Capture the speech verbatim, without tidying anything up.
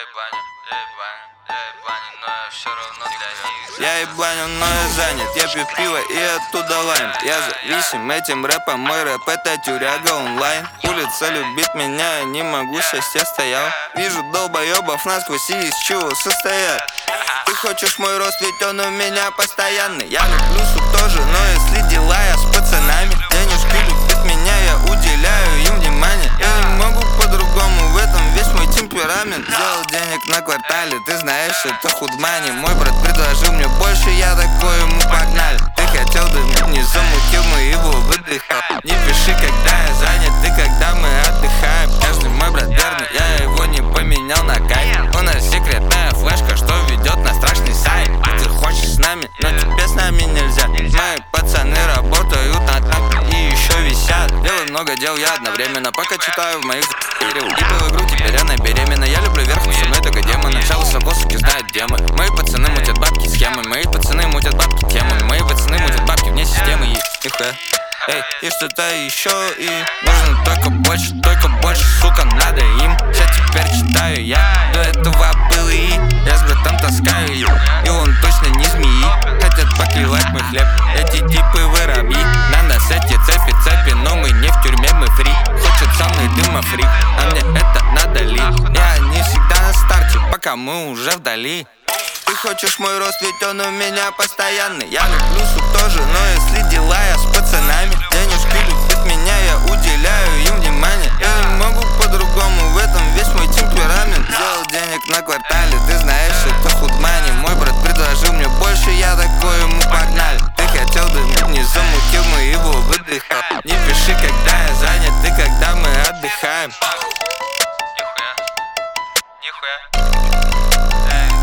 ебаню, я ебаню, я ебаню, но я все равно для них. Я ебаню, но я занят, я пью пиво и оттуда лайм. Я зависим этим рэпом, мой рэп это тюряга онлайн. Улица любит меня, я не могу, счастья стоял. Вижу долбоебов насквозь и из чего состоят. Ты хочешь мой рост, ведь он у меня постоянный. Я люблю суп тоже, но если дела я с пацанами. Денежки любят меня, я уделяю им внимание. Я не могу по-другому, в этом весь мой темперамент. Сделал денег на квартале, ты знаешь, это худмани. Мой брат предложил мне больше, я такой ему погнали. Ты хотел, да не замутил, мы его выдыхал. Не пиши, когда я занят, ты когда мы отдыхаем. Каждый мой брат верный, я его не поменял на кайф. У нас секретная флешка, что ведет на страшный сайт. Ты хочешь с нами, но тебе с нами нельзя. Мои пацаны работают на так и еще висят. Делаю много дел я одновременно, пока читаю в моих переводах в игру, теперь она беременна. Я люблю верх, но со мной только демоны. Шал высоко, суки знают демы. Мои пацаны мутят бабки схемы. Мои пацаны мутят бабки темами. Мои пацаны мутят бабки вне системы. И нихуя. Эй, и что-то еще, и нужно только больше, только больше, сука, надо им. Сейчас теперь читаю я, до этого был и я с братом таскаю, и он точно не змеи. Хотят поклевать мой хлеб, эти типы воробьи. На нас эти цепи, цепи, но мы не в тюрьме, мы фри. Хочет со мной дыма фрик, а мне это надо ли? Я не всегда на старте, пока мы уже вдали. Ты хочешь мой рост, ведь он у меня постоянный. Я люблю суп тоже, но если дела я с пацанами. Денежки любят меня, я уделяю им внимание. Я не могу по-другому, в этом весь мой темперамент. Сделал денег на квартале, ты знаешь, это худмани. Мой брат предложил мне больше, я такой ему погнали. Ты хотел, да не замутил, мы его выдыхал. Не пиши, когда я занят, ты когда мы отдыхаем. Нихуя, нихуя.